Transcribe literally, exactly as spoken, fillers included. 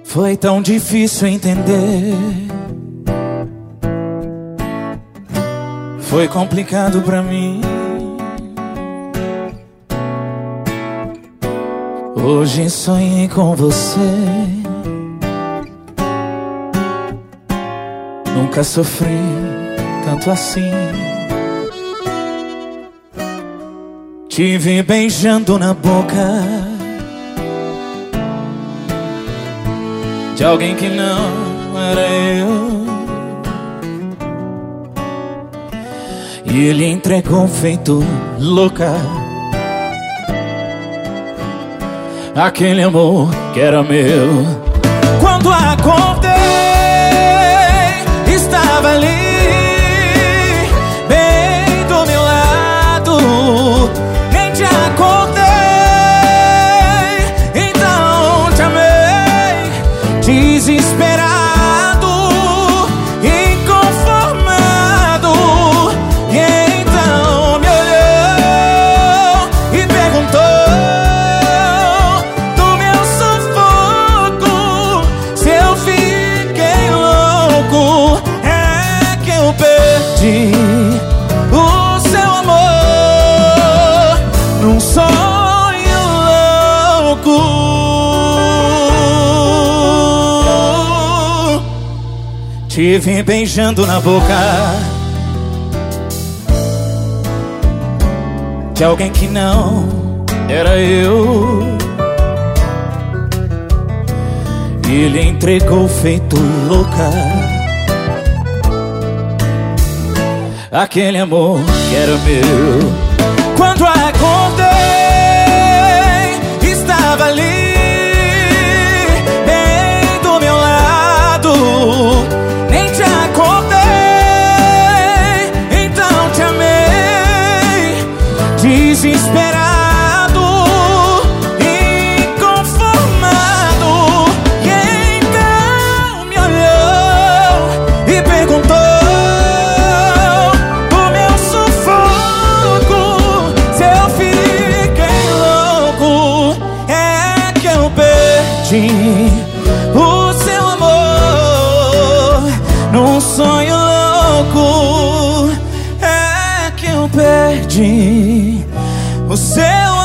Foi tão difícil entender, foi complicado pra mim. Hoje sonhei com você, nunca sofri tanto assim. Te vi beijando na boca de alguém que não era eu, e ele entregou feito louca aquele amor que era meu. Quando acordei, estava ali, bem do meu lado. Nem te acordei, então te amei, desesperado, inconformado. E então me olhou e perguntou do meu sufoco, se eu fiquei louco. É que eu perdi o seu amor num sonho louco. Te vi beijando na boca de alguém que não era eu, ele entregou feito louca aquele amor que era meu. Quando acordei, estava ali, bem do meu lado. Nem te acordei, então te amei, desesperado, inconformado. E então me olhou e perguntou do meu sufoco, se eu fiquei louco. É que eu perdi o seu amor num sonho louco. É que eu perdi o seu